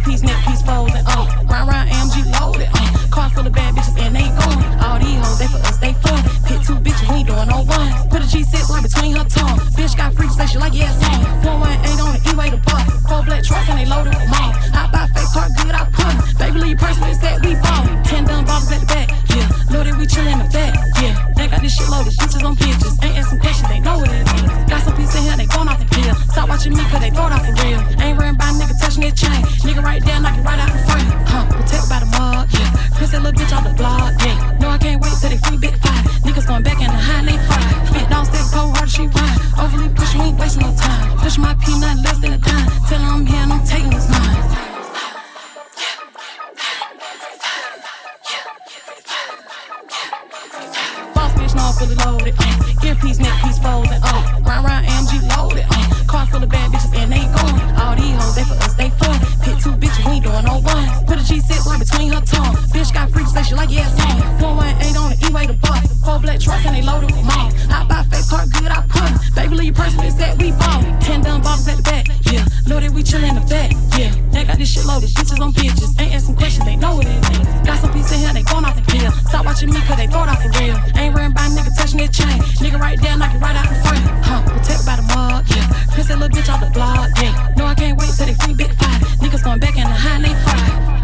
Earpiece, neck piece folding, round AMG loaded, car full of bad bitches and they going. All these hoes, they for us, they fun. Pick two bitches, we ain't doing no ones. Put a G6 right between her tongue. Bitch got freaks, say she like yes, on. 118 on the E-way to bar. 4 black trucks and they loaded with mom. I buy fake car, good, I put 'em. Baby, leave person, they said we fall. 10 dumb bottles at the back, yeah. Know that we chill in the back, yeah. They got this shit loaded, bitches on bitches. Ain't asking questions, they know what it is. Got some piece in here, they gon' off the pill. Stop watching me, cause they throw it off for real. Ain't worrying about nigga touching that chain. Nigga right there, knock it right out the frame. Protect by the mug, yeah. Piss that little bitch off the block, yeah. No, I can't wait till they free big five. Niggas going back in the high, they fry. Big dog step cold hard, she ride. Overly push, we ain't wasting no time. Push my P, nothing less than a dime. Tell her I'm here and I'm taking this mine. Boss bitch, no, I'm fully loaded. Earpiece, neck piece folding. Round AMG loaded. Car full of bad bitches and they going. All these hoes, they for us, they fun. Pick two bitches, we ain't doing no ones. Put a G6 right between her tongue. Bitch got freaks, say she like yes, on. 118 on the E-way to bar. 4 black trucks and they loaded with mom. I buy fake car, good, I put 'em. Baby, leave person, they said we fall. 10 dumb bottles at the back, yeah. Know that we chill in the back, yeah. They got this shit loaded, bitches on bitches. Ain't asking questions, they know what it is. Got some piece in here, they gon' off the pill. Stop watching me, cause they throw it off for real. Ain't worrying about nigga touching that chain. Nigga right there, knock it right out the frame. Protect by the mug, yeah. Piss that little bitch off the block, yeah. No, I can't wait till they free big five. Niggas going back in the high, and they fry.